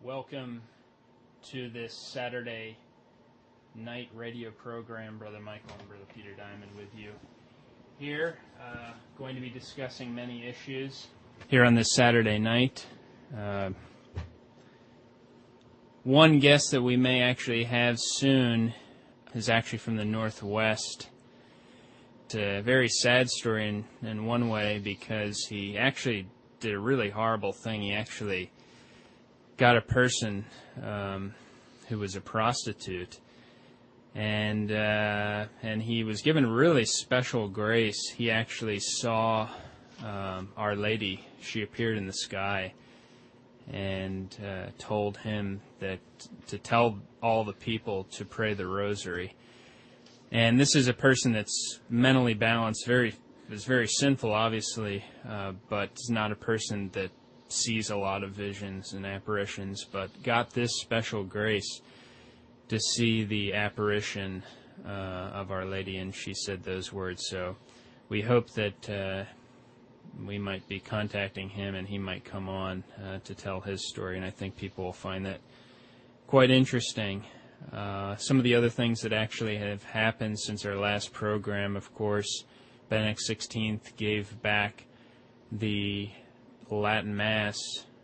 Welcome to this Saturday night radio program. Brother Michael and Brother Peter Diamond with you here. Going to be discussing many issues here on this Saturday night. One guest that we may actually have soon is actually from the Northwest. It's a very sad story in one way because he actually did a really horrible thing. He actually got a person who was a prostitute, and he was given really special grace. He actually saw Our Lady. She appeared in the sky and told him that to tell all the people to pray the rosary. And this is a person that's mentally balanced, is very sinful, obviously, but is not a person that sees a lot of visions and apparitions, but got this special grace to see the apparition of Our Lady, and she said those words. So we hope that we might be contacting him and he might come on to tell his story, and I think people will find that quite interesting. Some of the other things that actually have happened since our last program, of course, Benedict XVI gave back the Latin Mass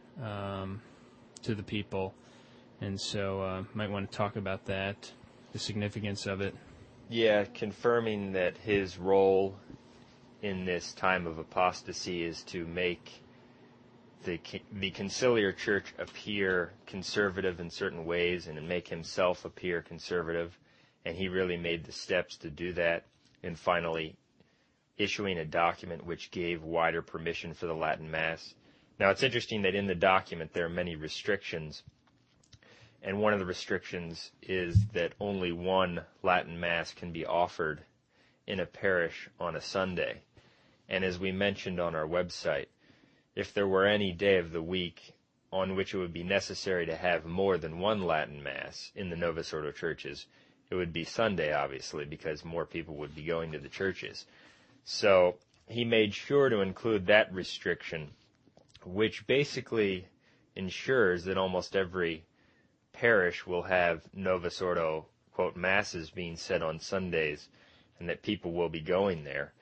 to the people, and so might want to talk about that, the significance of it. Yeah, confirming that his role in this time of apostasy is to make the conciliar church appear conservative in certain ways and make himself appear conservative, and he really made the steps to do that, and finally issuing a document which gave wider permission for the Latin Mass. Now, it's interesting that in the document there are many restrictions, and one of the restrictions is that only one Latin Mass can be offered in a parish on a Sunday. And as we mentioned on our website, if there were any day of the week on which it would be necessary to have more than one Latin Mass in the Novus Ordo churches, it would be Sunday, obviously, because more people would be going to the churches. So he made sure to include that restriction, which basically ensures that almost every parish will have Novus Ordo, quote, masses being said on Sundays, and that people will be going there.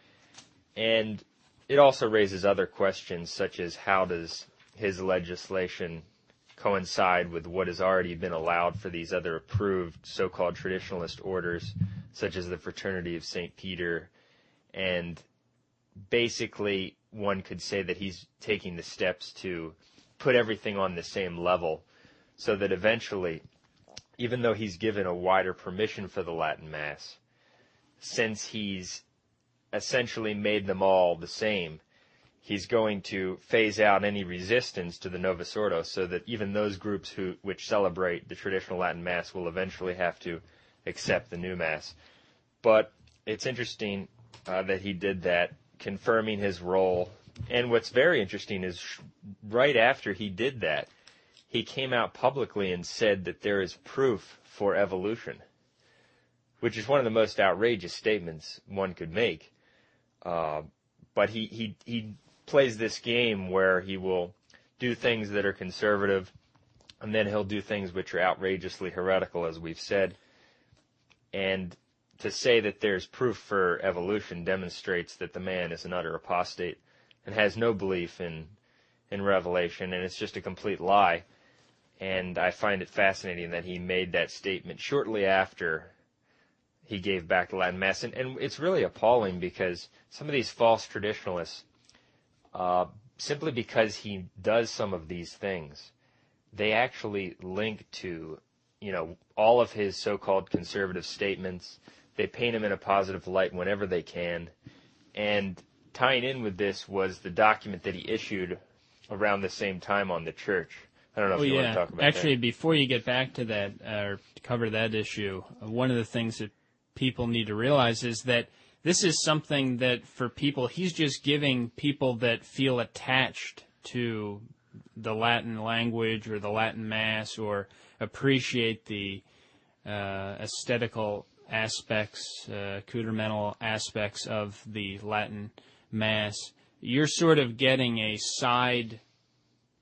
And it also raises other questions, such as how does his legislation coincide with what has already been allowed for these other approved so-called traditionalist orders, such as the Fraternity of St. Peter. And basically, one could say that he's taking the steps to put everything on the same level, so that eventually, even though he's given a wider permission for the Latin Mass, since he's essentially made them all the same, he's going to phase out any resistance to the Novus Ordo, so that even those groups which celebrate the traditional Latin Mass will eventually have to accept the new Mass. But it's interesting that he did that, confirming his role. And what's very interesting is right after he did that, he came out publicly and said that there is proof for evolution, which is one of the most outrageous statements one could make. But he plays this game where he will do things that are conservative, and then he'll do things which are outrageously heretical, as we've said. And to say that there's proof for evolution demonstrates that the man is an utter apostate and has no belief in revelation, and it's just a complete lie. And I find it fascinating that he made that statement shortly after he gave back the Latin Mass. And it's really appalling because some of these false traditionalists, simply because he does some of these things, they actually link to, all of his so-called conservative statements. They paint him in a positive light whenever they can. And tying in with this was the document that he issued around the same time on the church. I don't know if you want to talk about that. Actually, before you get back to that, or cover that issue, one of the things that people need to realize is that this is something that for people, he's just giving people that feel attached to the Latin language or the Latin Mass or appreciate the aesthetical aspects, accoutramental aspects of the Latin Mass. You're sort of getting a side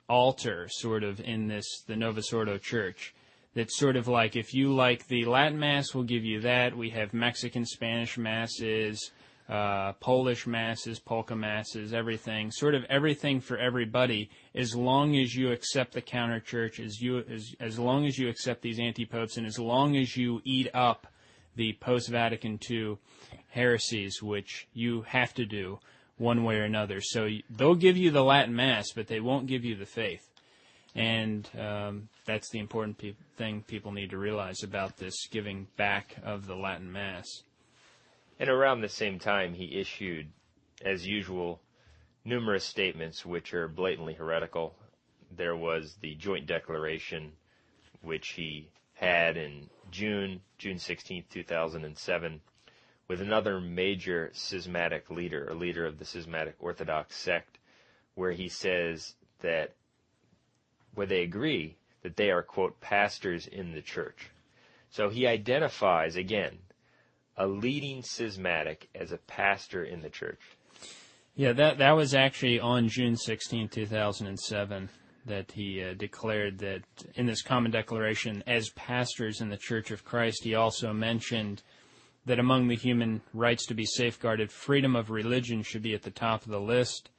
altar sort of in the Novus Ordo Church. That's sort of like, if you like the Latin Mass, we'll give you that. We have Mexican, Spanish Masses, Polish Masses, polka Masses, everything. Sort of everything for everybody, as long as you accept the counter church, as long as you accept these anti-popes, and as long as you eat up the post-Vatican II heresies, which you have to do one way or another. So they'll give you the Latin Mass, but they won't give you the faith. And that's the important thing people need to realize about this giving back of the Latin Mass. And around the same time, he issued, as usual, numerous statements which are blatantly heretical. There was the joint declaration, which he had in June 16, 2007, with another major schismatic leader, a leader of the schismatic Orthodox sect, where he says that, where they agree that they are, quote, pastors in the church. So he identifies, again, a leading schismatic as a pastor in the church. Yeah, that was actually on June 16, 2007, that he declared that in this common declaration, as pastors in the Church of Christ, he also mentioned that among the human rights to be safeguarded, freedom of religion should be at the top of the list.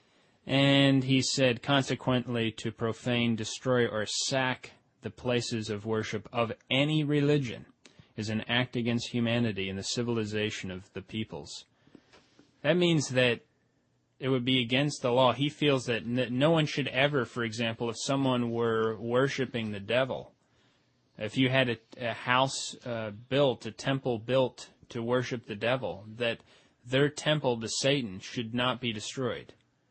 And he said, consequently, to profane, destroy, or sack the places of worship of any religion is an act against humanity and the civilization of the peoples. That means that it would be against the law. He feels that no one should ever, for example, if someone were worshiping the devil, if you had a house built, a temple built to worship the devil, that their temple to Satan should not be destroyed.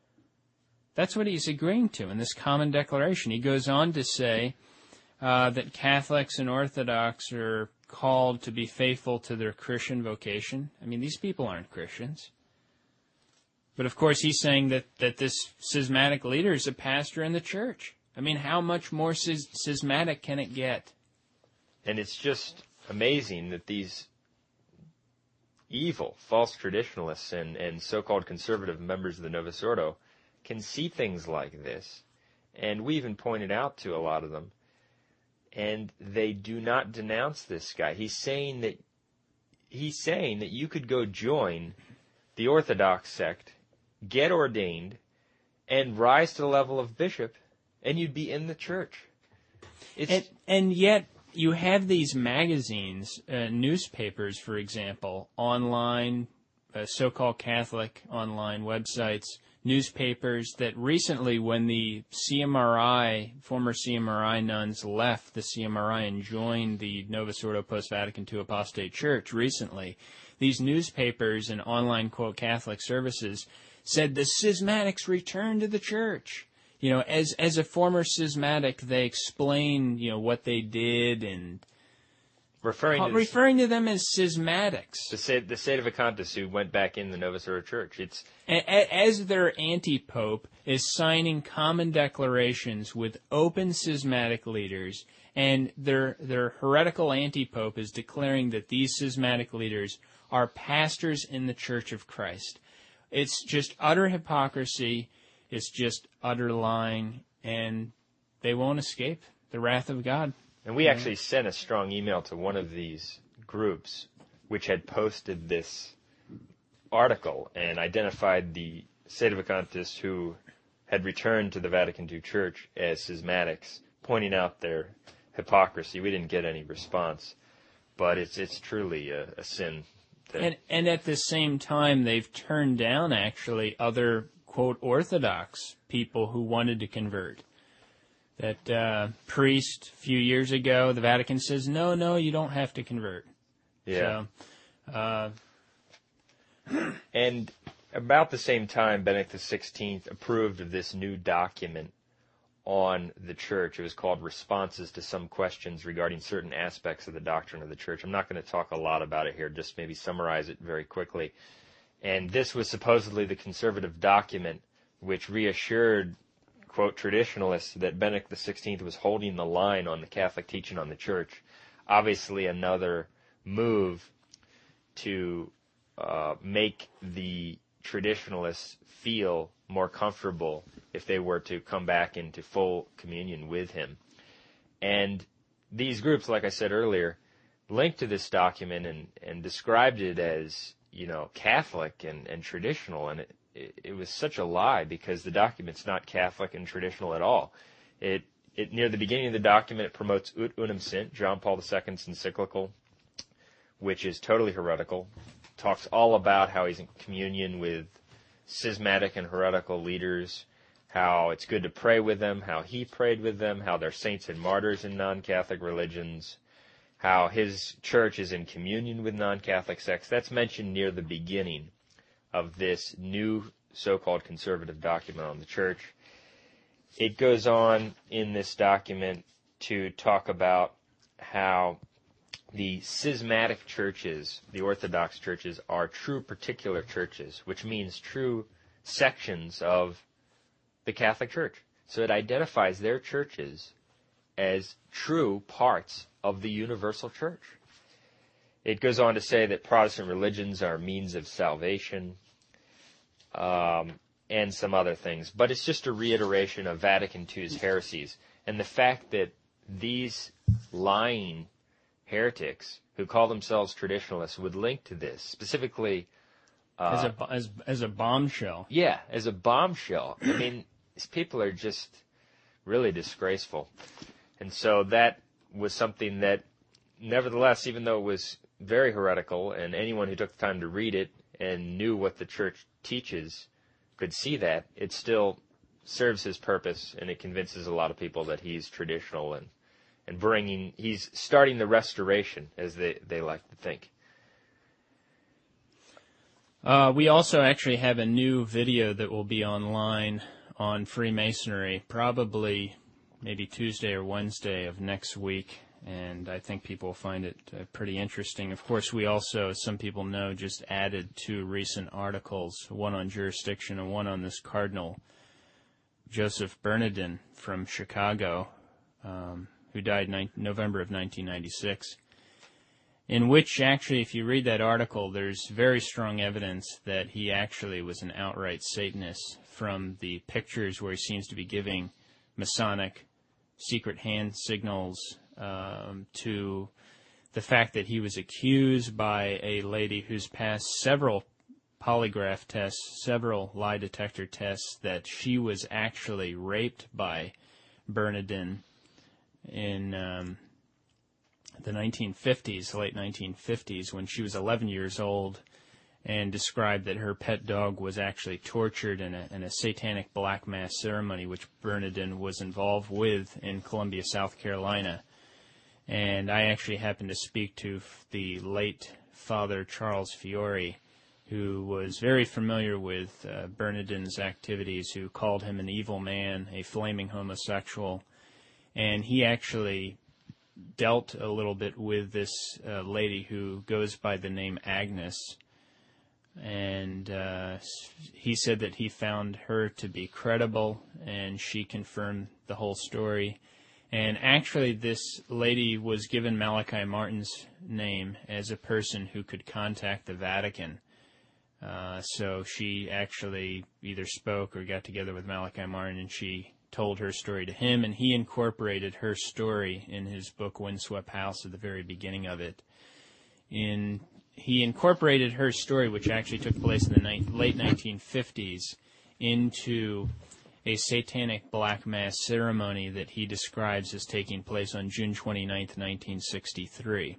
That's what he's agreeing to in this common declaration. He goes on to say that Catholics and Orthodox are called to be faithful to their Christian vocation. I mean, these people aren't Christians. But of course, he's saying that this schismatic leader is a pastor in the church. I mean, how much more schismatic can it get? And it's just amazing that these evil, false traditionalists and so-called conservative members of the Novus Ordo can see things like this. And we even pointed out to a lot of them. And they do not denounce this guy. He's saying that you could go join the Orthodox sect, get ordained, and rise to the level of bishop, and you'd be in the church. And yet you have these magazines, newspapers, for example, online, so-called Catholic online websites, newspapers that recently, when the CMRI, former CMRI nuns left the CMRI and joined the Novus Ordo Post-Vatican II Apostate Church recently, these newspapers and online, quote, Catholic services said the schismatics returned to the church. You know, as a former schismatic, they explain, you know, what they did and referring to them as schismatics. The Sedevacantists who went back in the Novus Ordo Church. As their anti-pope is signing common declarations with open schismatic leaders, and their heretical anti-pope is declaring that these schismatic leaders are pastors in the Church of Christ. It's just utter hypocrisy. It's just utter lying, and they won't escape the wrath of God. And we actually sent a strong email to one of these groups which had posted this article and identified the Sedevacantists who had returned to the Vatican II Church as schismatics, pointing out their hypocrisy. We didn't get any response, but it's truly a sin. And at the same time, they've turned down, actually, other, quote, Orthodox people who wanted to convert. That priest a few years ago, the Vatican says, no, you don't have to convert. Yeah. So, and about the same time, Benedict XVI approved of this new document on the church. It was called Responses to Some Questions Regarding Certain Aspects of the Doctrine of the Church. I'm not going to talk a lot about it here, just maybe summarize it very quickly. And this was supposedly the conservative document which reassured, quote, traditionalists that Benedict XVI was holding the line on the Catholic teaching on the church. Obviously another move to make the traditionalists feel more comfortable if they were to come back into full communion with him. And these groups, like I said earlier, linked to this document and described it as, Catholic and traditional, and it was such a lie, because the document's not Catholic and traditional at all. It near the beginning of the document, it promotes Ut Unum Sint, John Paul II's encyclical, which is totally heretical. Talks all about how he's in communion with schismatic and heretical leaders, how it's good to pray with them, how he prayed with them, how they're saints and martyrs in non-Catholic religions, how his church is in communion with non-Catholic sects. That's mentioned near the beginning of this new so-called conservative document on the church. It goes on in this document to talk about how the schismatic churches, the Orthodox churches, are true particular churches, which means true sections of the Catholic Church. So it identifies their churches as true parts of the universal church. It goes on to say that Protestant religions are means of salvation, and some other things. But it's just a reiteration of Vatican II's heresies. And the fact that these lying heretics who call themselves traditionalists would link to this, specifically as a bombshell. Yeah, as a bombshell. I mean, these people are just really disgraceful. And so that was something that, nevertheless, even though it was very heretical, and anyone who took the time to read it and knew what the church teaches could see that, it still serves his purpose, and it convinces a lot of people that he's traditional and he's starting the restoration, as they like to think. We also actually have a new video that will be online on Freemasonry, probably maybe Tuesday or Wednesday of next week, and I think people will find it pretty interesting. Of course, we also, as some people know, just added 2 recent articles, one on jurisdiction and one on this Cardinal Joseph Bernardin from Chicago, who died November of 1996, in which actually, if you read that article, there's very strong evidence that he actually was an outright Satanist, from the pictures where he seems to be giving Masonic secret hand signals, to the fact that he was accused by a lady who's passed several polygraph tests, several lie detector tests, that she was actually raped by Bernardin in the 1950s, late 1950s, when she was 11 years old, and described that her pet dog was actually tortured in a satanic black mass ceremony which Bernardin was involved with in Columbia, South Carolina. And I actually happened to speak to the late Father Charles Fiore, who was very familiar with Bernardin's activities, who called him an evil man, a flaming homosexual, and he actually dealt a little bit with this lady who goes by the name Agnes, and he said that he found her to be credible, and she confirmed the whole story. And actually, this lady was given Malachi Martin's name as a person who could contact the Vatican. So she actually either spoke or got together with Malachi Martin, and she told her story to him, and he incorporated her story in his book Windswept House at the very beginning of it. He incorporated her story, which actually took place in the late 1950s, into a satanic black mass ceremony that he describes as taking place on June 29th, 1963,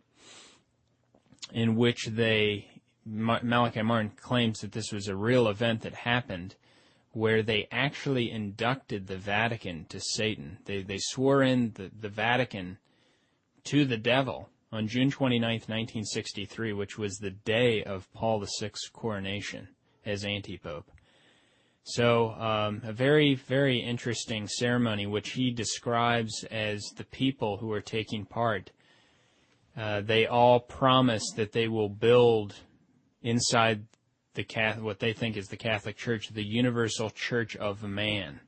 in which Malachi Martin claims that this was a real event that happened, where they actually inducted the Vatican to Satan. They swore in the Vatican to the devil on June 29th, 1963, which was the day of Paul VI's coronation as antipope. So a very, very interesting ceremony, which he describes as the people who are taking part. They all promise that they will build inside what they think is the Catholic Church, the universal church of man.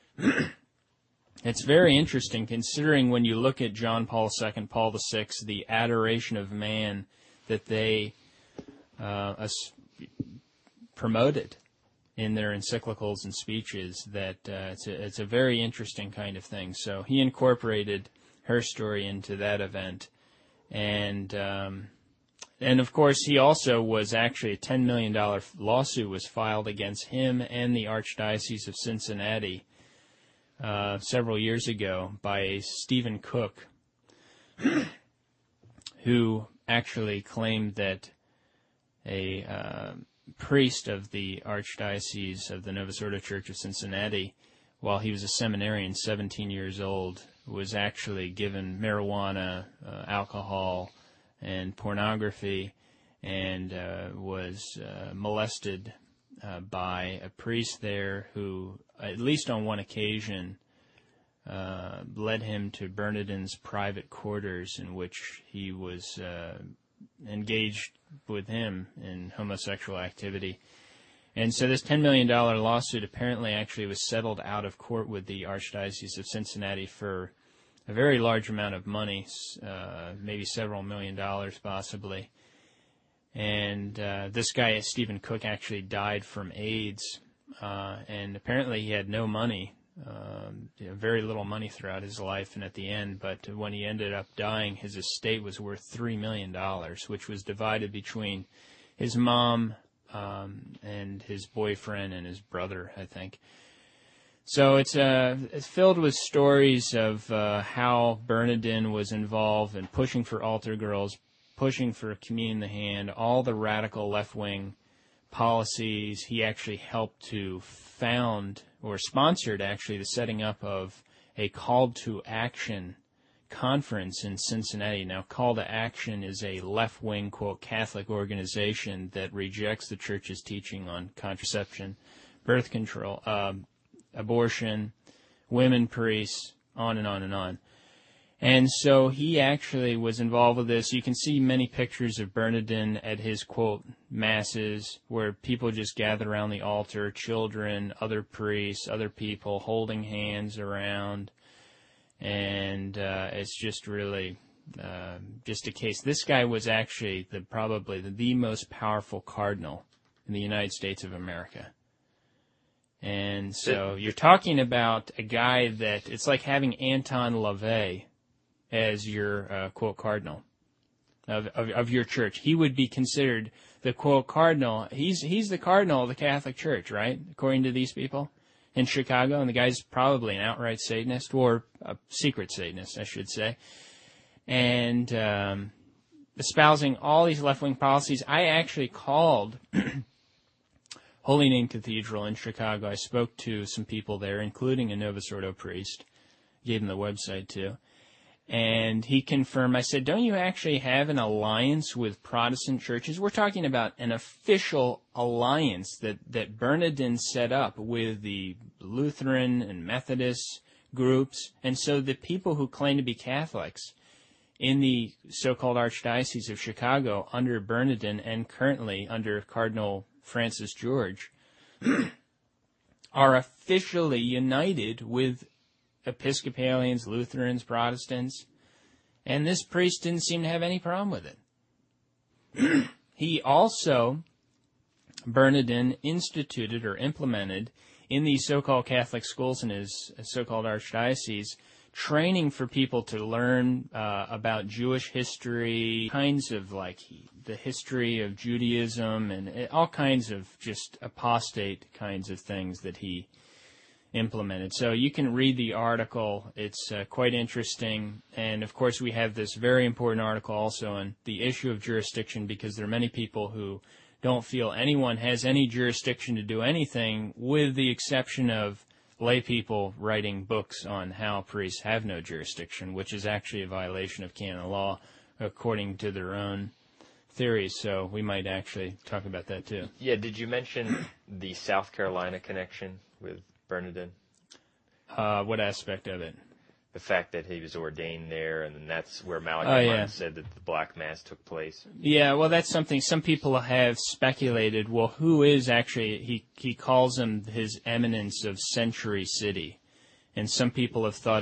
It's very interesting, considering when you look at John Paul II, Paul VI, the adoration of man that they promoted in their encyclicals and speeches that it's a very interesting kind of thing. So he incorporated her story into that event. And of course, he also was actually a $10 million lawsuit was filed against him and the Archdiocese of Cincinnati several years ago by Stephen Cook, who actually claimed that a priest of the Archdiocese of the Novus Ordo Church of Cincinnati, while he was a seminarian, 17 years old, was actually given marijuana, alcohol, and pornography, and was molested by a priest there who, at least on one occasion, led him to Bernardin's private quarters, in which he was engaged with him in homosexual activity. And so this $10 million lawsuit apparently actually was settled out of court with the Archdiocese of Cincinnati for a very large amount of money, maybe several $1 million possibly. And this guy, Stephen Cook, actually died from AIDS, and apparently he had no money, very little money throughout his life, and at the end, but when he ended up dying, his estate was worth $3 million, which was divided between his mom and his boyfriend and his brother, I think. So it's filled with stories of how Bernardin was involved in pushing for altar girls, pushing for communion in the hand, all the radical left-wing policies. He actually helped to found or sponsored actually the setting up of a Call to Action conference in Cincinnati. Now, Call to Action is a left-wing, quote, Catholic organization that rejects the Church's teaching on contraception, birth control, abortion, women priests, on and on and on. And so he actually was involved with this. You can see many pictures of Bernardin at his, quote, masses, where people just gather around the altar, children, other priests, other people holding hands around. And it's just really just a case. This guy was actually probably the most powerful cardinal in the United States of America. And so you're talking about a guy that it's like having Anton LaVey as your, quote, cardinal of your church. He would be considered the, quote, cardinal. He's the cardinal of the Catholic Church, right, according to these people in Chicago. And the guy's probably an outright Satanist, or a secret Satanist, I should say. And espousing all these left-wing policies. I actually called Holy Name Cathedral in Chicago. I spoke to some people there, including a Novus Ordo priest. Gave him the website, too. And he confirmed, I said, don't you actually have an alliance with Protestant churches? We're talking about an official alliance that Bernardin set up with the Lutheran and Methodist groups. And so the people who claim to be Catholics in the so-called Archdiocese of Chicago under Bernardin and currently under Cardinal Francis George are officially united with Episcopalians, Lutherans, Protestants, and this priest didn't seem to have any problem with it. He also, Bernardin, instituted or implemented in these so-called Catholic schools in his so-called archdiocese training for people to learn about Jewish history, kinds of like the history of Judaism, and all kinds of just apostate kinds of things that he implemented. So you can read the article. It's quite interesting. And, of course, we have this very important article also on the issue of jurisdiction, because there are many people who don't feel anyone has any jurisdiction to do anything, with the exception of lay people writing books on how priests have no jurisdiction, which is actually a violation of canon law according to their own theories. So we might actually talk about that too. Yeah, did you mention the South Carolina connection with Bernardin? What aspect of it? The fact that he was ordained there, and then that's where Malachi said that the Black Mass took place. Yeah, well, that's something some people have speculated. Well, who is actually, he calls him his eminence of Century City. And some people have thought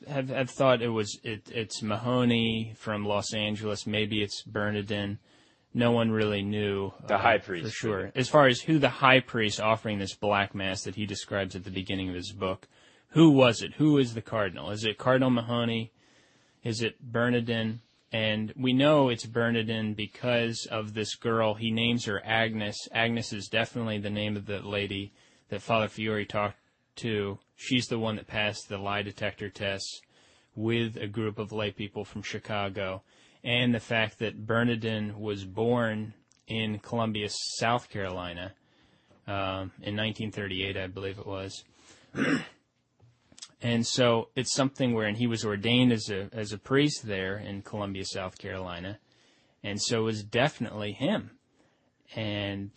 it's Mahoney from Los Angeles, maybe it's Bernardin, no one really knew the high priest for sure. As far as who the high priest offering this black mass that he describes at the beginning of his book, who was it? Who is the cardinal? Is it Cardinal Mahony? Is it Bernardin? And we know it's Bernardin because of this girl. He names her Agnes. Agnes is definitely the name of the lady that Father Fiore talked to. She's the one that passed the lie detector tests with a group of lay people from Chicago. And the fact that Bernardin was born in Columbia, South Carolina, in 1938, I believe it was. And so it's something where, and he was ordained as a priest there in Columbia, South Carolina, and so it was definitely him. And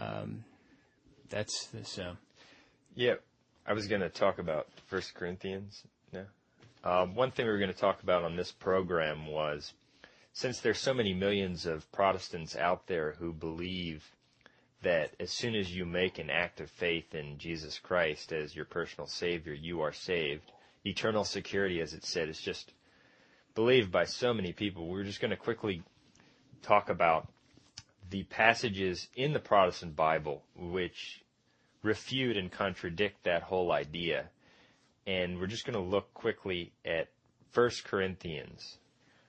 that's so. Yeah, I was going to talk about 1 Corinthians now. One thing we were going to talk about on this program was, since there's so many millions of Protestants out there who believe that as soon as you make an act of faith in Jesus Christ as your personal Savior, you are saved. Eternal security, as it said, is just believed by so many people. We're just going to quickly talk about the passages in the Protestant Bible which refute and contradict that whole idea. And we're just going to look quickly at 1 Corinthians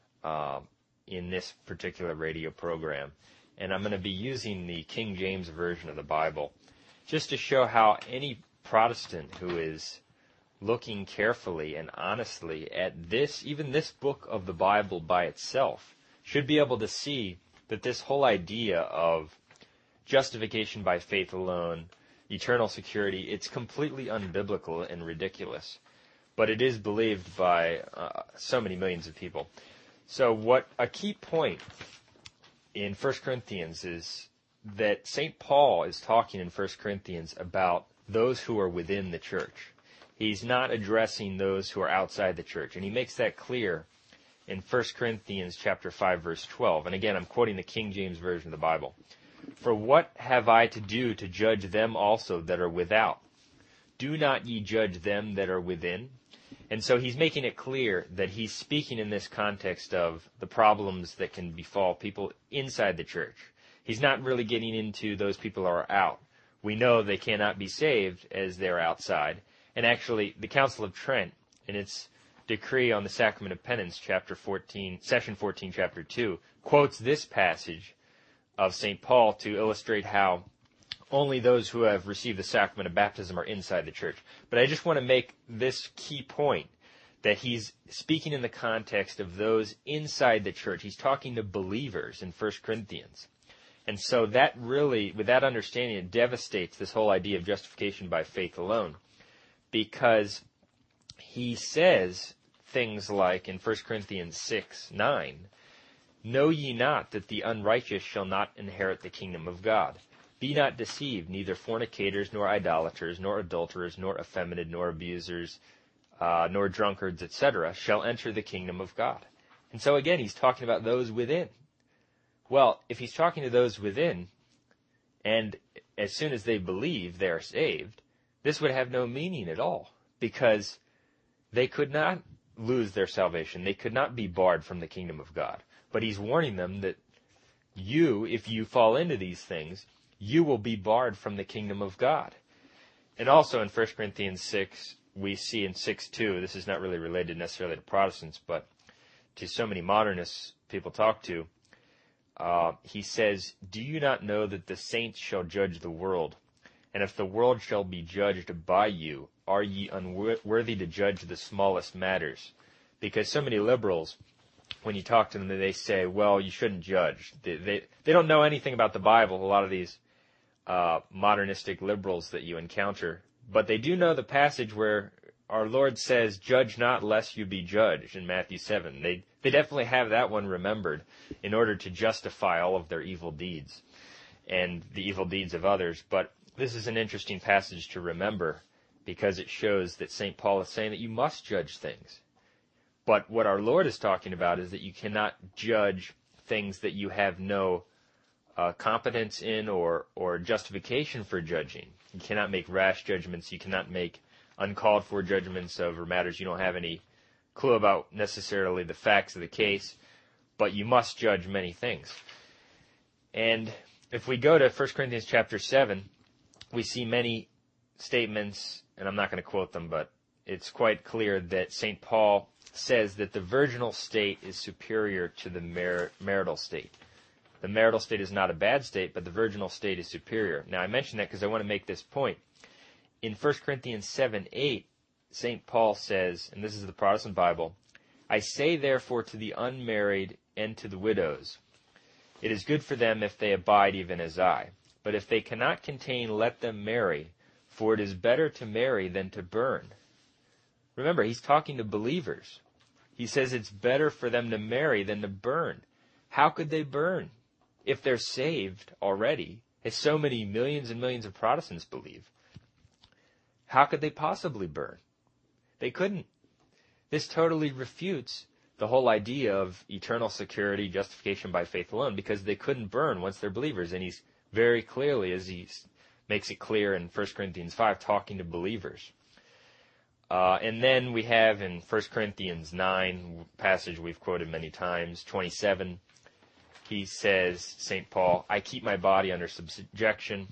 in this particular radio program. And I'm going to be using the King James Version of the Bible just to show how any Protestant who is looking carefully and honestly at this, even this book of the Bible by itself, should be able to see that this whole idea of justification by faith alone, eternal security, it's completely unbiblical and ridiculous. But it is believed by so many millions of people. So what a key point in 1 Corinthians is that St. Paul is talking in 1 Corinthians about those who are within the church. He's not addressing those who are outside the church. And he makes that clear in 1 Corinthians chapter 5, verse 12. And again, I'm quoting the King James Version of the Bible. For what have I to do to judge them also that are without? Do not ye judge them that are within? And so he's making it clear that he's speaking in this context of the problems that can befall people inside the church. He's not really getting into those people who are out. We know they cannot be saved as they're outside. And actually, the Council of Trent, in its decree on the Sacrament of Penance, chapter 14, session 14, chapter 2, quotes this passage of St. Paul to illustrate how only those who have received the sacrament of baptism are inside the church. But I just want to make this key point, that he's speaking in the context of those inside the church. He's talking to believers in 1 Corinthians. And so that really, with that understanding, it devastates this whole idea of justification by faith alone. Because he says things like in 1 Corinthians 6:9, know ye not that the unrighteous shall not inherit the kingdom of God? Be not deceived, neither fornicators, nor idolaters, nor adulterers, nor effeminate, nor abusers, nor drunkards, etc., shall enter the kingdom of God. And so again, he's talking about those within. Well, if he's talking to those within, and as soon as they believe they are saved, this would have no meaning at all, because they could not lose their salvation. They could not be barred from the kingdom of God. But he's warning them that you, if you fall into these things, you will be barred from the kingdom of God. And also in 1 Corinthians 6, we see in 6:2, this is not really related necessarily to Protestants, but to so many modernists people talk to, he says, do you not know that the saints shall judge the world? And if the world shall be judged by you, are ye unworthy to judge the smallest matters? Because so many liberals, when you talk to them, they say, well, you shouldn't judge. They don't know anything about the Bible, a lot of these modernistic liberals that you encounter. But they do know the passage where our Lord says, judge not lest you be judged, in Matthew 7. They definitely have that one remembered in order to justify all of their evil deeds and the evil deeds of others. But this is an interesting passage to remember because it shows that St. Paul is saying that you must judge things. But what our Lord is talking about is that you cannot judge things that you have no competence in or justification for judging. You cannot make rash judgments. You cannot make uncalled for judgments over matters you don't have any clue about necessarily the facts of the case. But you must judge many things. And if we go to 1 Corinthians chapter 7, we see many statements, and I'm not going to quote them, but it's quite clear that St. Paul says that the virginal state is superior to the marital state. The marital state is not a bad state, but the virginal state is superior. Now, I mention that because I want to make this point. In 1 Corinthians 7:8, St. Paul says, and this is the Protestant Bible, "I say therefore to the unmarried and to the widows, it is good for them if they abide even as I. But if they cannot contain, let them marry, for it is better to marry than to burn." Remember, he's talking to believers. He says it's better for them to marry than to burn. How could they burn if they're saved already, as so many millions and millions of Protestants believe? How could they possibly burn? They couldn't. This totally refutes the whole idea of eternal security, justification by faith alone, because they couldn't burn once they're believers. And he's very clearly, as he makes it clear in 1 Corinthians 5, talking to believers. And then we have in 1 Corinthians 9, passage we've quoted many times, 27, he says, St. Paul, "I keep my body under subjection,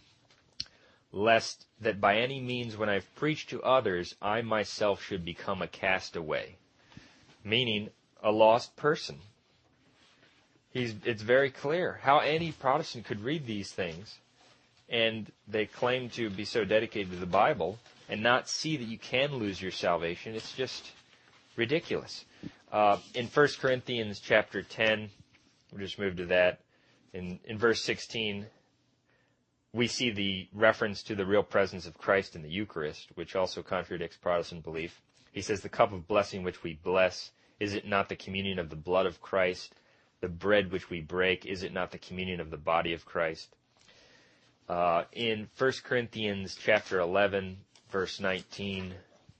lest that by any means when I've preached to others, I myself should become a castaway," meaning a lost person. It's very clear how any Protestant could read these things, and they claim to be so dedicated to the Bible, and not see that you can lose your salvation. It's just ridiculous. In 1 Corinthians chapter 10, we'll just move to that. In verse 16, we see the reference to the real presence of Christ in the Eucharist, which also contradicts Protestant belief. He says, "The cup of blessing which we bless, is it not the communion of the blood of Christ? The bread which we break, is it not the communion of the body of Christ?" In 1 Corinthians chapter 11, verse 19,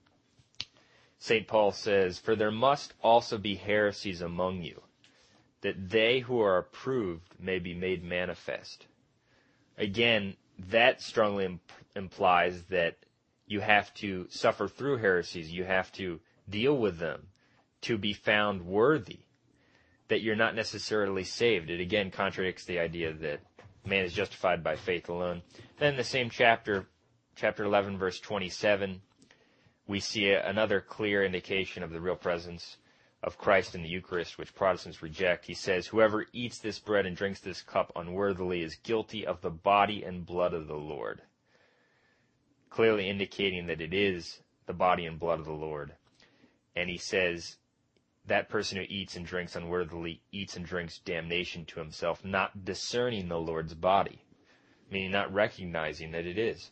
St. Paul says, "For there must also be heresies among you, that they who are approved may be made manifest." Again, that strongly implies that you have to suffer through heresies. You have to deal with them to be found worthy, that you're not necessarily saved. It again contradicts the idea that man is justified by faith alone. Then in the same chapter 11, verse 27, we see another clear indication of the real presence of Christ in the Eucharist, which Protestants reject. He says, "Whoever eats this bread and drinks this cup unworthily is guilty of the body and blood of the Lord," clearly indicating that it is the body and blood of the Lord. And he says, that person who eats and drinks unworthily eats and drinks damnation to himself, not discerning the Lord's body, meaning not recognizing that it is.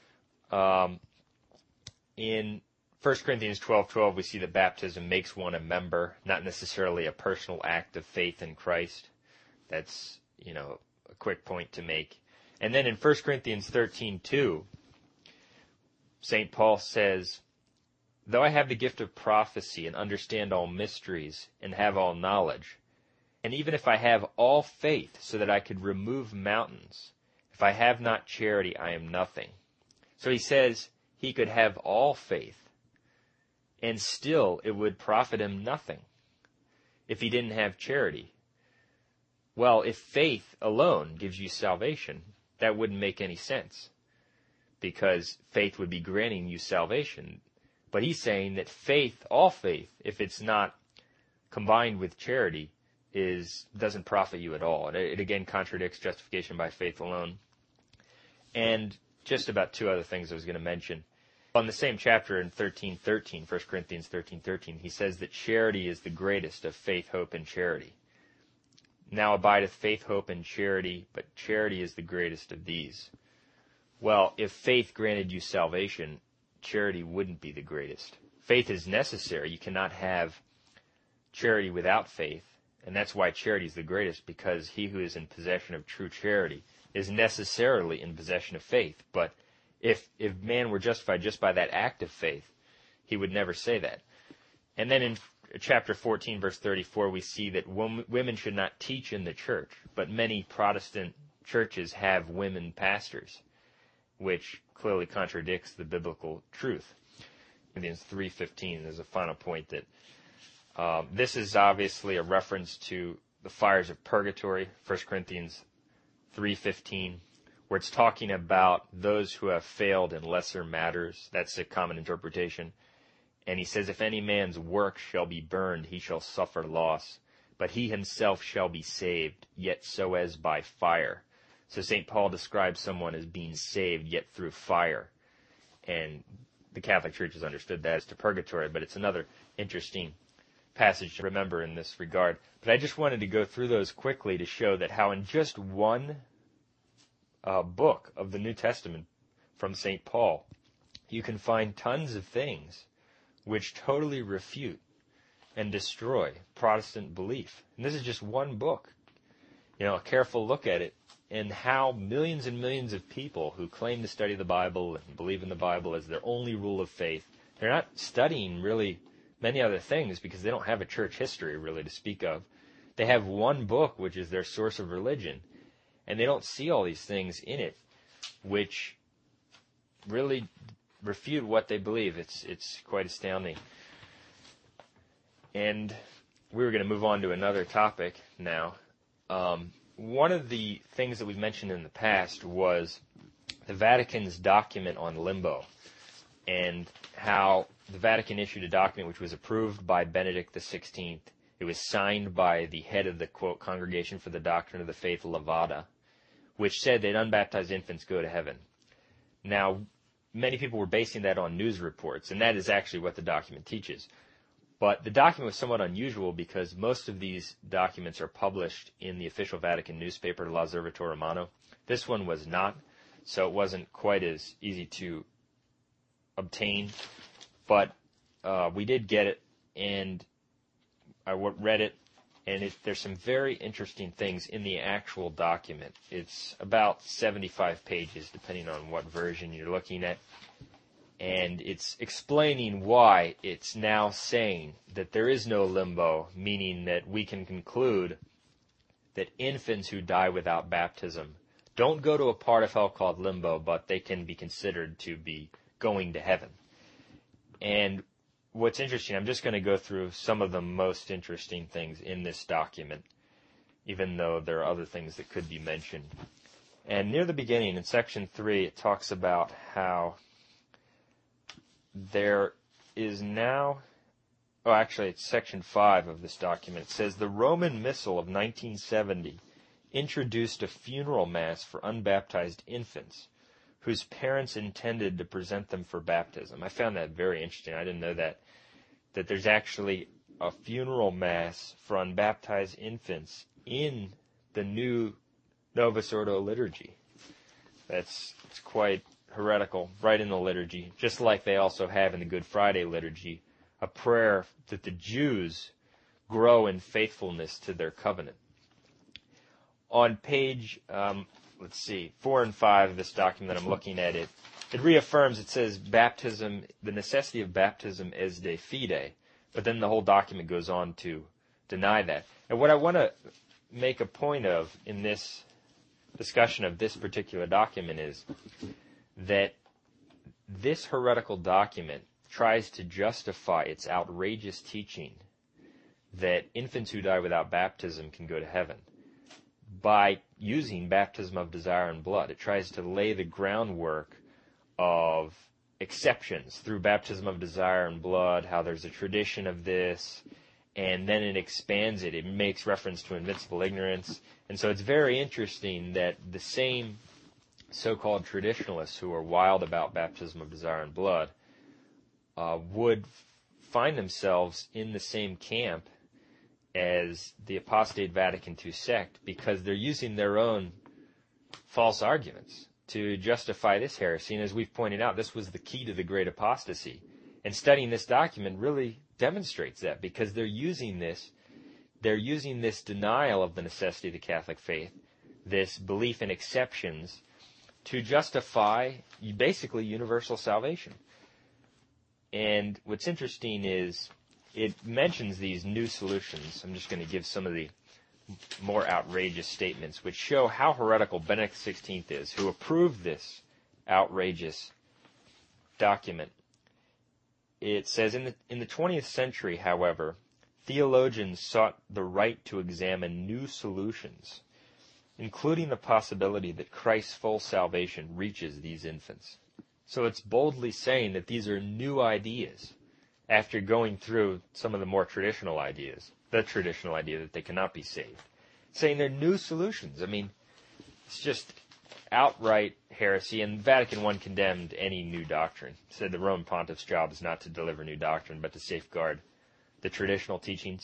In 1 Corinthians 12:12, we see that baptism makes one a member, not necessarily a personal act of faith in Christ. That's, a quick point to make. And then in 1 Corinthians 13:2, St. Paul says, "Though I have the gift of prophecy and understand all mysteries and have all knowledge, and even if I have all faith so that I could remove mountains, if I have not charity, I am nothing." So he says he could have all faith, and still it would profit him nothing if he didn't have charity. Well, if faith alone gives you salvation, that wouldn't make any sense, because faith would be granting you salvation. But he's saying that faith, all faith, if it's not combined with charity, doesn't profit you at all. It again contradicts justification by faith alone. And just about two other things I was going to mention. On the same chapter in 13:13, 1 Corinthians 13:13, he says that charity is the greatest of faith, hope, and charity. "Now abideth faith, hope, and charity, but charity is the greatest of these." Well, if faith granted you salvation, charity wouldn't be the greatest. Faith is necessary. You cannot have charity without faith, and that's why charity is the greatest, because he who is in possession of true charity is necessarily in possession of faith. But if man were justified just by that act of faith, he would never say that. And then in chapter 14, verse 34, we see that women should not teach in the church, but many Protestant churches have women pastors, which clearly contradicts the biblical truth. Corinthians 3:15 is a final point that this is obviously a reference to the fires of purgatory. 1 Corinthians 3:15, where it's talking about those who have failed in lesser matters. That's a common interpretation. And he says, if any man's work shall be burned, he shall suffer loss, but he himself shall be saved, yet so as by fire. So St. Paul describes someone as being saved, yet through fire. And the Catholic Church has understood that as to purgatory, but it's another interesting passage to remember in this regard. But I just wanted to go through those quickly to show that how in just one book of the New Testament from St. Paul, you can find tons of things which totally refute and destroy Protestant belief. And this is just one book. A careful look at it, and how millions and millions of people who claim to study the Bible and believe in the Bible as their only rule of faith, they're not studying really many other things because they don't have a church history really to speak of. They have one book which is their source of religion, and they don't see all these things in it which really refute what they believe. It's quite astounding. And we were going to move on to another topic now. One of the things that we've mentioned in the past was the Vatican's document on limbo, and how the Vatican issued a document which was approved by Benedict XVI. It was signed by the head of the, quote, Congregation for the Doctrine of the Faith, Levada, which said that unbaptized infants go to heaven. Now, many people were basing that on news reports, and that is actually what the document teaches. But the document was somewhat unusual because most of these documents are published in the official Vatican newspaper, L'Osservatore Romano. This one was not, so it wasn't quite as easy to obtain. But we did get it, and I read it, and there's some very interesting things in the actual document. It's about 75 pages, depending on what version you're looking at. And it's explaining why it's now saying that there is no limbo, meaning that we can conclude that infants who die without baptism don't go to a part of hell called limbo, but they can be considered to be going to heaven. And what's interesting, I'm just going to go through some of the most interesting things in this document, even though there are other things that could be mentioned. And near the beginning, in section 3, it talks about how there is now, it's section 5 of this document. It says, the Roman Missal of 1970 introduced a funeral mass for unbaptized infants whose parents intended to present them for baptism. I found that very interesting. I didn't know that there's actually a funeral mass for unbaptized infants in the new Novus Ordo liturgy. It's quite heretical, right in the liturgy, just like they also have in the Good Friday liturgy, a prayer that the Jews grow in faithfulness to their covenant. On page, 4 and 5 of this document that I'm looking at, it reaffirms, it says baptism, the necessity of baptism is de fide, but then the whole document goes on to deny that. And what I want to make a point of in this discussion of this particular document is that this heretical document tries to justify its outrageous teaching that infants who die without baptism can go to heaven by using baptism of desire and blood. It tries to lay the groundwork of exceptions through baptism of desire and blood, how there's a tradition of this, and then it expands it. It makes reference to invincible ignorance. And so it's very interesting that the same so-called traditionalists who are wild about baptism of desire and blood would find themselves in the same camp as the apostate Vatican II sect, because they're using their own false arguments to justify this heresy. And as we've pointed out, this was the key to the great apostasy. And studying this document really demonstrates that, because they're using this denial of the necessity of the Catholic faith, this belief in exceptions, to justify basically universal salvation. And what's interesting is it mentions these new solutions. I'm just going to give some of the more outrageous statements which show how heretical Benedict XVI is, who approved this outrageous document. It says, in the 20th century, however, theologians sought the right to examine new solutions. including the possibility that Christ's full salvation reaches these infants. So it's boldly saying that these are new ideas after going through some of the more traditional ideas, the traditional idea that they cannot be saved. Saying they're new solutions. I mean, it's just outright heresy, and Vatican I condemned any new doctrine. Said the Roman Pontiff's job is not to deliver new doctrine, but to safeguard the traditional teachings.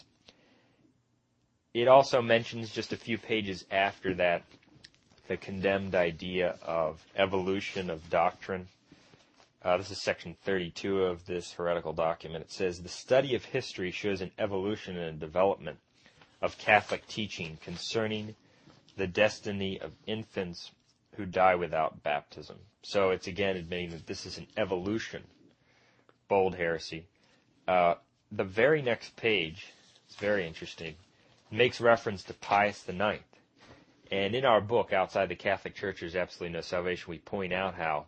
It also mentions just a few pages after that the condemned idea of evolution of doctrine. This is section 32 of this heretical document. It says, the study of history shows an evolution and a development of Catholic teaching concerning the destiny of infants who die without baptism. So it's again admitting that this is an evolution. Bold heresy. The very next page, it's very interesting, makes reference to Pius IX. And in our book, Outside the Catholic Church, There's Absolutely No Salvation, we point out how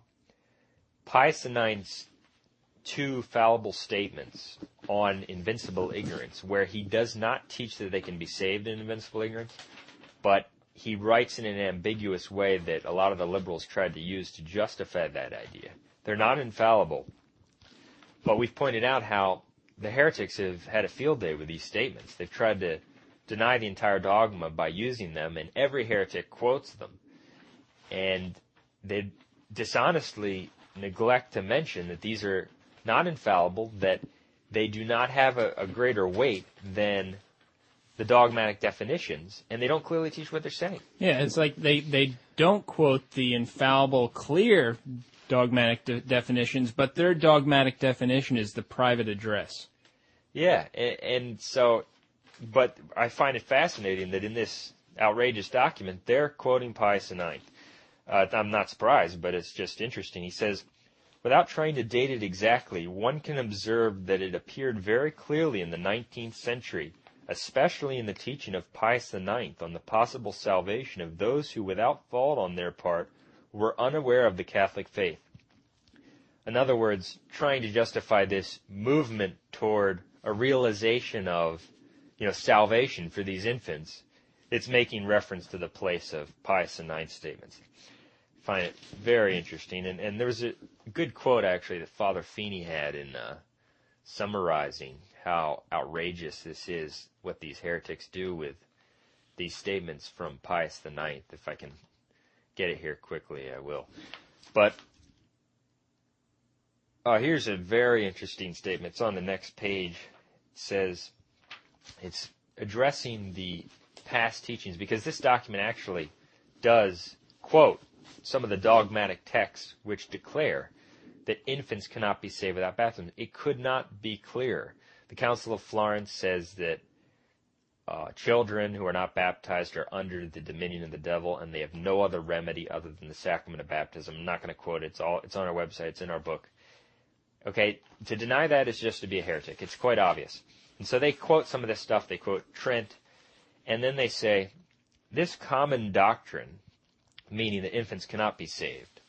Pius IX's two fallible statements on invincible ignorance, where he does not teach that they can be saved in invincible ignorance, but he writes in an ambiguous way that a lot of the liberals tried to use to justify that idea. They're not infallible, but we've pointed out how the heretics have had a field day with these statements. They've tried to deny the entire dogma by using them, and every heretic quotes them. And they dishonestly neglect to mention that these are not infallible, that they do not have a greater weight than the dogmatic definitions, and they don't clearly teach what they're saying. Yeah, it's like they don't quote the infallible, clear dogmatic definitions, but their dogmatic definition is the private address. Yeah, and so, but I find it fascinating that in this outrageous document, they're quoting Pius IX. I'm not surprised, but it's just interesting. He says, without trying to date it exactly, one can observe that it appeared very clearly in the 19th century, especially in the teaching of Pius IX on the possible salvation of those who, without fault on their part, were unaware of the Catholic faith. In other words, trying to justify this movement toward a realization of, salvation for these infants, it's making reference to the place of Pius IX's statements. I find it very interesting. And there was a good quote, actually, that Father Feeney had in summarizing how outrageous this is, what these heretics do with these statements from Pius IX. If I can get it here quickly, I will. But here's a very interesting statement. It's on the next page. It says, it's addressing the past teachings, because this document actually does quote some of the dogmatic texts which declare that infants cannot be saved without baptism. It could not be clearer. The Council of Florence says that children who are not baptized are under the dominion of the devil, and they have no other remedy other than the sacrament of baptism. I'm not going to quote it. It's on our website. It's in our book. Okay, to deny that is just to be a heretic. It's quite obvious. And so they quote some of this stuff. They quote Trent, and then they say, this common doctrine, meaning that infants cannot be saved,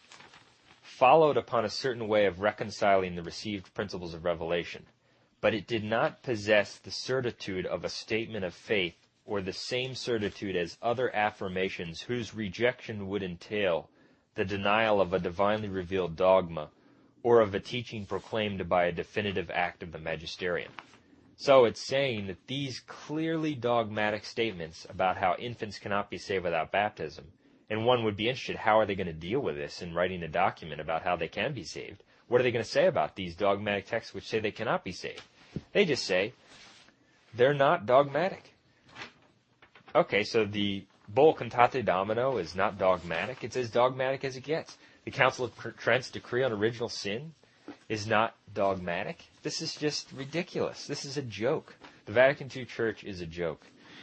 followed upon a certain way of reconciling the received principles of revelation, but it did not possess the certitude of a statement of faith, or the same certitude as other affirmations whose rejection would entail the denial of a divinely revealed dogma, or of a teaching proclaimed by a definitive act of the magisterium. So it's saying that these clearly dogmatic statements about how infants cannot be saved without baptism, and one would be interested, how are they going to deal with this in writing a document about how they can be saved? What are they going to say about these dogmatic texts which say they cannot be saved? They just say they're not dogmatic. Okay, so the Bull Cantate Domino is not dogmatic. It's as dogmatic as it gets. The Council of Trent's decree on original sin is not dogmatic. This is just ridiculous. This is a joke. The Vatican II Church is a joke.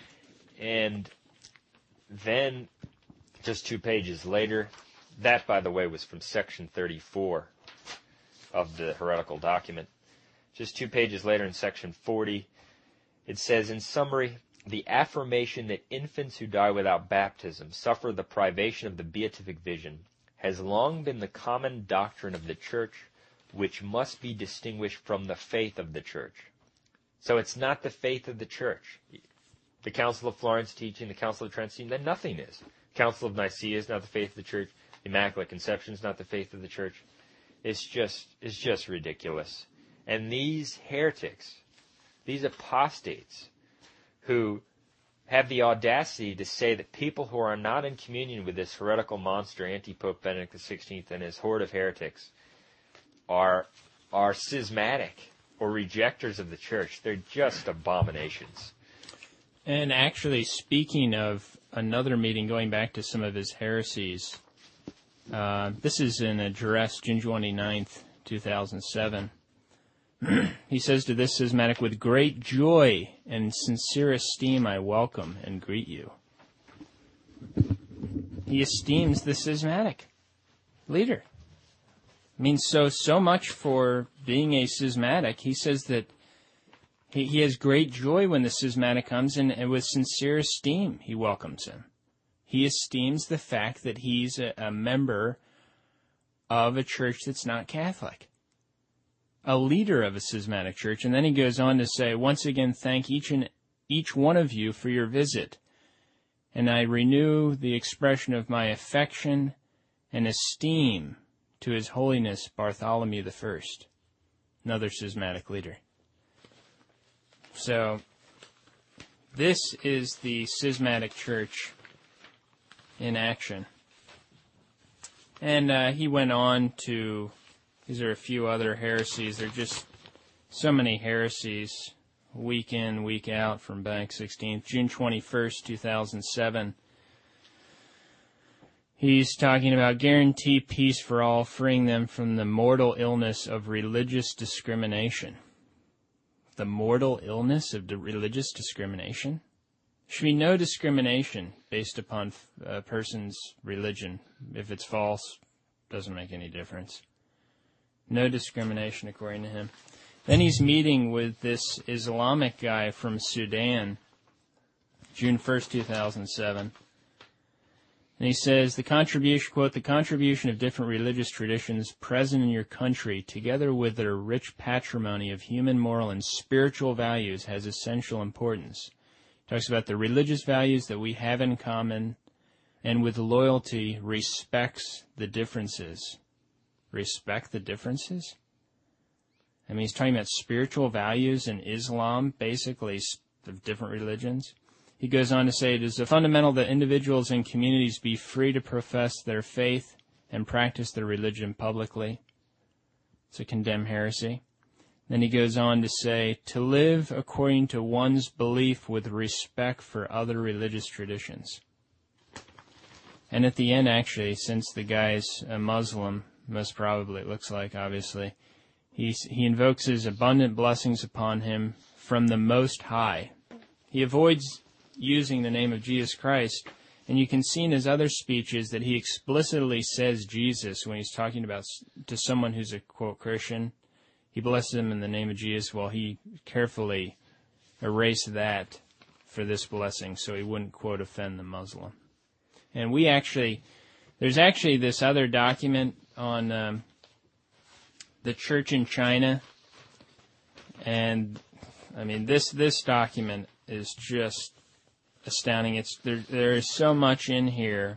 And then, just 2 pages later, that, by the way, was from section 34 of the heretical document. Just 2 pages later in section 40, it says, in summary, the affirmation that infants who die without baptism suffer the privation of the beatific vision has long been the common doctrine of the Church, which must be distinguished from the faith of the Church. So it's not the faith of the Church. the Council of Florence teaching, the Council of Trent teaching, that nothing is. Council of Nicaea is not the faith of the church. The Immaculate Conception is not the faith of the church. It's just ridiculous. And these heretics, these apostates, who have the audacity to say that people who are not in communion with this heretical monster, Anti-Pope Benedict XVI, and his horde of heretics, are schismatic or rejectors of the church. They're just abominations. And actually, speaking of another meeting, going back to some of his heresies, this is an address, June 29th, 2007. He says to this schismatic, "With great joy and sincere esteem I welcome and greet you." He esteems the schismatic leader. I mean, so much for being a schismatic. He says that he has great joy when the schismatic comes, and with sincere esteem he welcomes him. He esteems the fact that he's a member of a church that's not Catholic, a leader of a schismatic church. And then he goes on to say, "Once again, thank each one of you for your visit, and I renew the expression of my affection and esteem to His Holiness Bartholomew I," another schismatic leader. So, this is the schismatic church in action. And he went on to, these are a few other heresies. There are just so many heresies, week in, week out, from Benedict XVI. June 21st, 2007. He's talking about guarantee peace for all, freeing them from the mortal illness of religious discrimination. The mortal illness of religious discrimination? There should be no discrimination based upon a person's religion. If it's false, doesn't make any difference. No discrimination according to him. Then he's meeting with this Islamic guy from Sudan, June 1st, 2007. And he says, the contribution, quote, "The contribution of different religious traditions present in your country, together with their rich patrimony of human, moral, and spiritual values, has essential importance." He talks about the religious values that we have in common, and with loyalty respects the differences. Respect the differences? I mean, he's talking about spiritual values in Islam, basically, of different religions. He goes on to say, "It is fundamental that individuals and communities be free to profess their faith and practice their religion publicly." To condemn heresy. Then he goes on to say, "To live according to one's belief with respect for other religious traditions." And at the end, actually, since the guy's a Muslim, most probably it looks like, obviously, he invokes his abundant blessings upon him from the Most High. He avoids using the name of Jesus Christ, and you can see in his other speeches that he explicitly says Jesus when he's talking about to someone who's a, quote, Christian. He blesses him in the name of Jesus. Well, he carefully erased that for this blessing so he wouldn't, quote, offend the Muslim. And there's actually this other document on the church in China, and I mean this document is just astounding. There is so much in here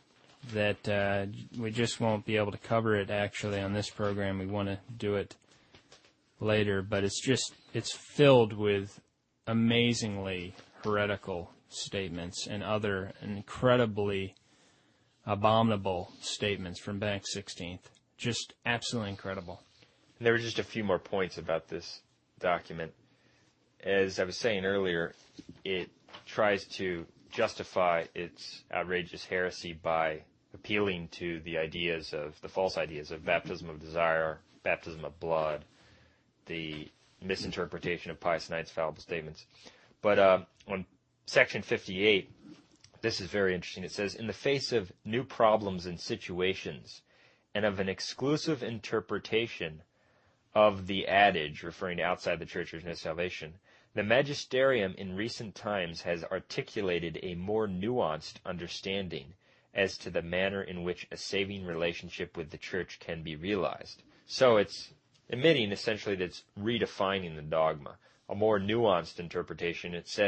that we just won't be able to cover it actually on this program. We want to do it later, but it's filled with amazingly heretical statements and other incredibly abominable statements from Benedict XVI. Just absolutely incredible. And there were just a few more points about this document. As I was saying earlier, it tries to justify its outrageous heresy by appealing to the false ideas of baptism of desire, baptism of blood, the misinterpretation of Pius IX's fallible statements. But on section 58, this is very interesting. It says, "In the face of new problems and situations, and of an exclusive interpretation of the adage," referring to outside the church there's no salvation, "the magisterium in recent times has articulated a more nuanced understanding as to the manner in which a saving relationship with the church can be realized." So it's admitting essentially that it's redefining the dogma, a more nuanced interpretation. It says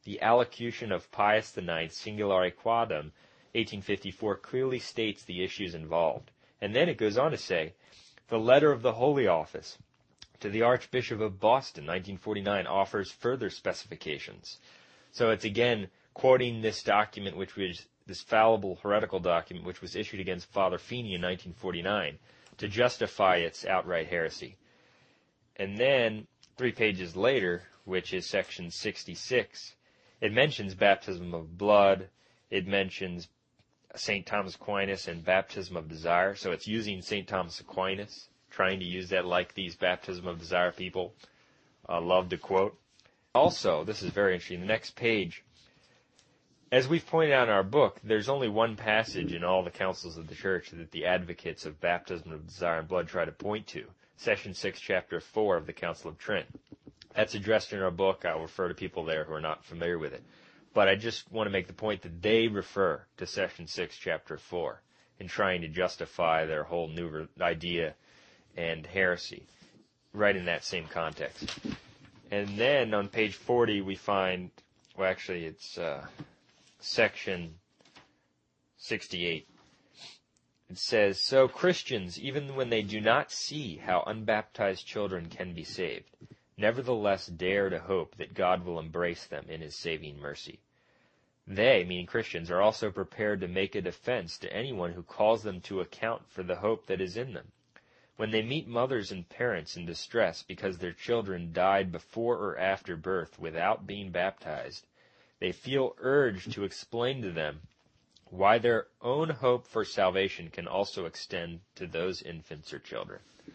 The allocution of Pius IX, Singulare Quadam, 1854, clearly states the issues involved. And then it goes on to say, the letter of the Holy Office to the Archbishop of Boston, 1949, offers further specifications. So it's again quoting this document, which was this fallible heretical document, which was issued against Father Feeney in 1949, to justify its outright heresy. And then 3 pages later, which is section 66, it mentions baptism of blood, it mentions St. Thomas Aquinas and baptism of desire. So it's using St. Thomas Aquinas, trying to use that like these baptism of desire people love to quote. Also, this is very interesting, the next page, as we've pointed out in our book, there's only one passage in all the councils of the church that the advocates of baptism of desire and blood try to point to. Section 6, chapter 4 of the Council of Trent. That's addressed in our book. I'll refer to people there who are not familiar with it. But I just want to make the point that they refer to Section 6, chapter 4 in trying to justify their whole new idea and heresy right in that same context. And then on page 40 we find, well actually it's section 68. It says, so Christians, even when they do not see how unbaptized children can be saved, nevertheless dare to hope that God will embrace them in his saving mercy. They, meaning Christians, are also prepared to make a defense to anyone who calls them to account for the hope that is in them. When they meet mothers and parents in distress because their children died before or after birth without being baptized, they feel urged to explain to them why their own hope for salvation can also extend to those infants or children.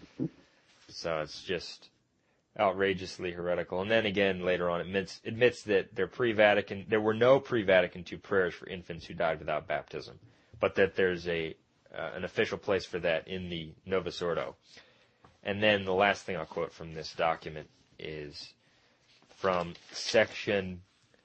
So it's just outrageously heretical. And then again, later on, admits that there were no pre-Vatican II prayers for infants who died without baptism, but that there's an official place for that in the Novus Ordo. And then the last thing I'll quote from this document is from section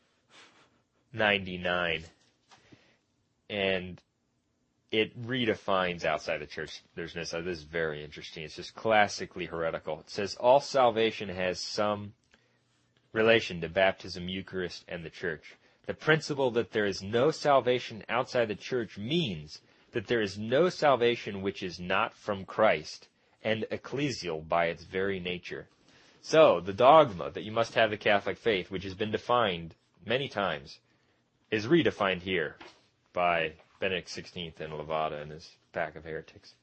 99, and it redefines outside the church. This is very interesting. It's just classically heretical. It says, all salvation has some relation to baptism, Eucharist, and the church. The principle that there is no salvation outside the church means that there is no salvation which is not from Christ and ecclesial by its very nature. So, the dogma that you must have the Catholic faith, which has been defined many times, is redefined here by Benedict XVI and Levada and his pack of heretics.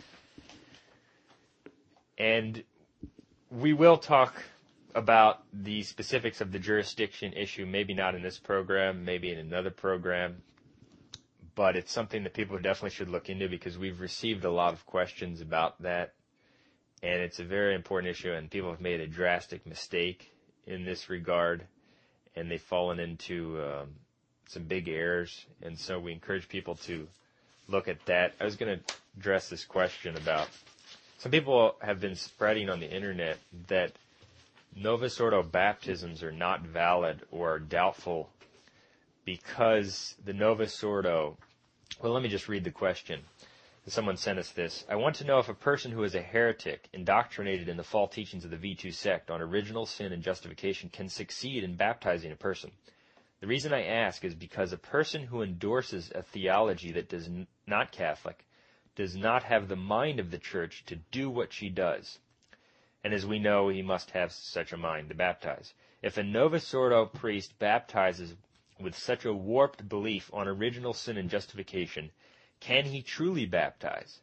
And we will talk about the specifics of the jurisdiction issue, maybe not in this program, maybe in another program, but it's something that people definitely should look into because we've received a lot of questions about that, and it's a very important issue, and people have made a drastic mistake in this regard, and they've fallen into some big errors, and so we encourage people to look at that. I was going to address this question about, some people have been spreading on the internet that Novus Ordo baptisms are not valid or are doubtful because the Novus Ordo, well, let me just read the question. Someone sent us this. I want to know if a person who is a heretic, indoctrinated in the false teachings of the V2 sect on original sin and justification, can succeed in baptizing a person. The reason I ask is because a person who endorses a theology that does not Catholic does not have the mind of the Church to do what she does. And as we know, he must have such a mind to baptize. If a Novus Ordo priest baptizes with such a warped belief on original sin and justification, can he truly baptize?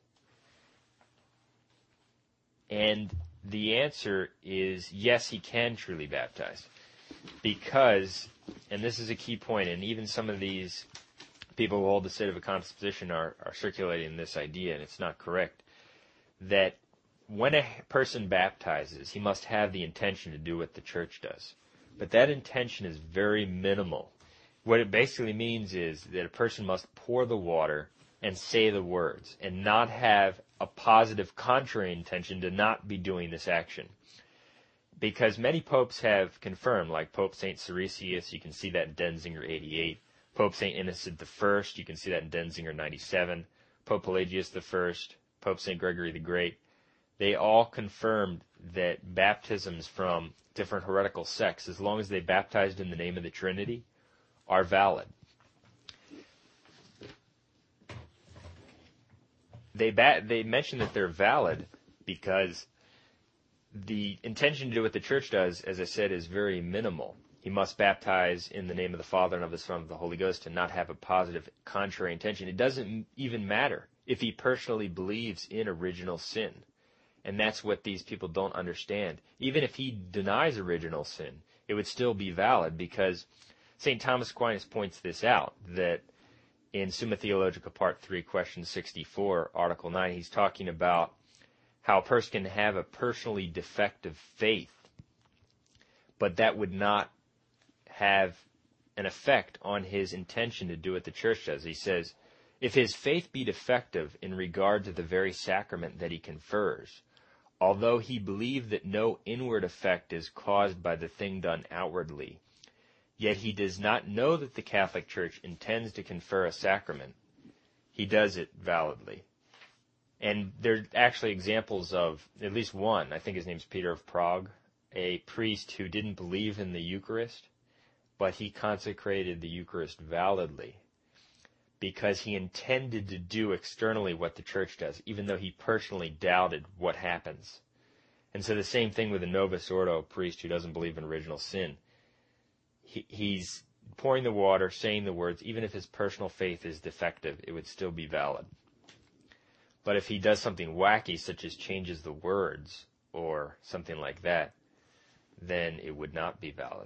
And the answer is yes, he can truly baptize. Because, and this is a key point, and even some of these people who hold the state of a conscious position are circulating this idea, and it's not correct, that when a person baptizes, he must have the intention to do what the church does. But that intention is very minimal. What it basically means is that a person must pour the water and say the words, and not have a positive contrary intention to not be doing this action. Because many popes have confirmed, like Pope St. Siricius, you can see that in Denzinger 88, Pope St. Innocent I, you can see that in Denzinger 97, Pope Pelagius I, Pope St. Gregory the Great, they all confirmed that baptisms from different heretical sects, as long as they baptized in the name of the Trinity, are valid. They mention that they're valid because the intention to do what the church does, as I said, is very minimal. He must baptize in the name of the Father and of the Son and of the Holy Ghost and not have a positive contrary intention. It doesn't even matter if he personally believes in original sin. And that's what these people don't understand. Even if he denies original sin, it would still be valid because St. Thomas Aquinas points this out, that in Summa Theologica Part 3, Question 64, Article 9, he's talking about how a person can have a personally defective faith, but that would not have an effect on his intention to do what the church does. He says, if his faith be defective in regard to the very sacrament that he confers, although he believe that no inward effect is caused by the thing done outwardly, yet he does not know that the Catholic Church intends to confer a sacrament, he does it validly. And there are actually examples of at least one, I think his name's Peter of Prague, a priest who didn't believe in the Eucharist, but he consecrated the Eucharist validly because he intended to do externally what the church does, even though he personally doubted what happens. And so the same thing with a Novus Ordo priest who doesn't believe in original sin. He's pouring the water, saying the words, even if his personal faith is defective, it would still be valid. But if he does something wacky, such as changes the words or something like that, then it would not be valid.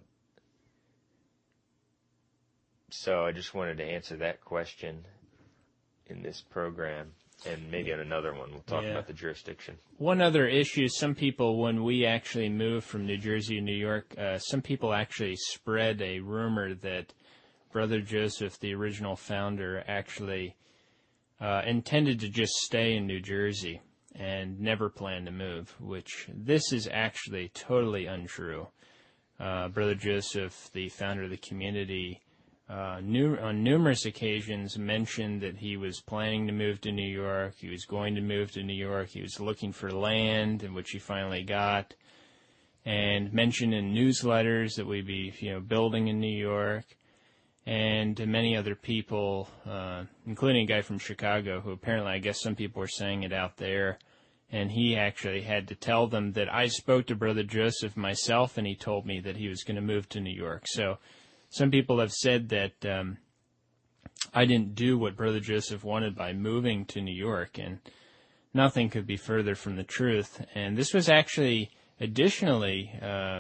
So I just wanted to answer that question in this program, and maybe on another one we'll talk about the jurisdiction. One other issue, some people, when we actually moved from New Jersey to New York, some people actually spread a rumor that Brother Joseph, the original founder, actually intended to just stay in New Jersey and never planned to move, which this is actually totally untrue. Brother Joseph, the founder of the community, on numerous occasions mentioned that he was planning to move to New York, he was going to move to New York, he was looking for land, in which he finally got, and mentioned in newsletters that we'd be, building in New York, and many other people, including a guy from Chicago, who apparently, I guess some people were saying it out there, and he actually had to tell them that I spoke to Brother Joseph myself, and he told me that he was going to move to New York. So some people have said that I didn't do what Brother Joseph wanted by moving to New York, and nothing could be further from the truth. And this was actually additionally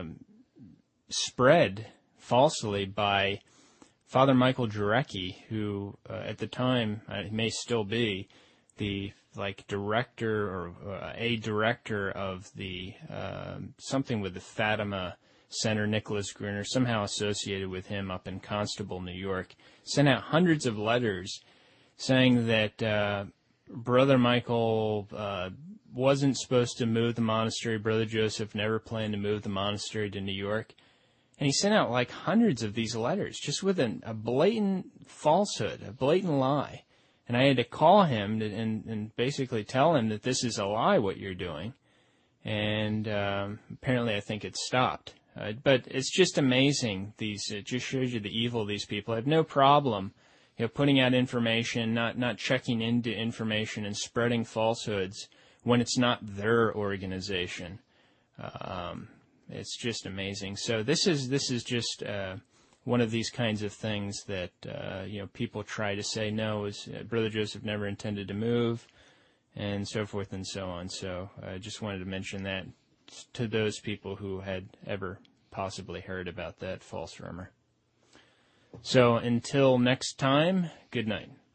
spread falsely by Father Michael Jarecki, who at the time may still be the director or a director of the something with the Fatima Center, Nicholas Gruner, somehow associated with him up in Constable, New York, sent out hundreds of letters saying that Brother Michael wasn't supposed to move the monastery. Brother Joseph never planned to move the monastery to New York. And he sent out hundreds of these letters just with a blatant falsehood, a blatant lie. And I had to call him and basically tell him that this is a lie, what you're doing. And apparently I think it stopped. But it's just amazing. It just shows you the evil of these people. I have no problem, putting out information, not checking into information and spreading falsehoods when it's not their organization. It's just amazing. So this is just one of these kinds of things that people try to say no, Brother Joseph never intended to move, and so forth and so on. So I just wanted to mention that to those people who had ever possibly heard about that false rumor. So until next time, good night.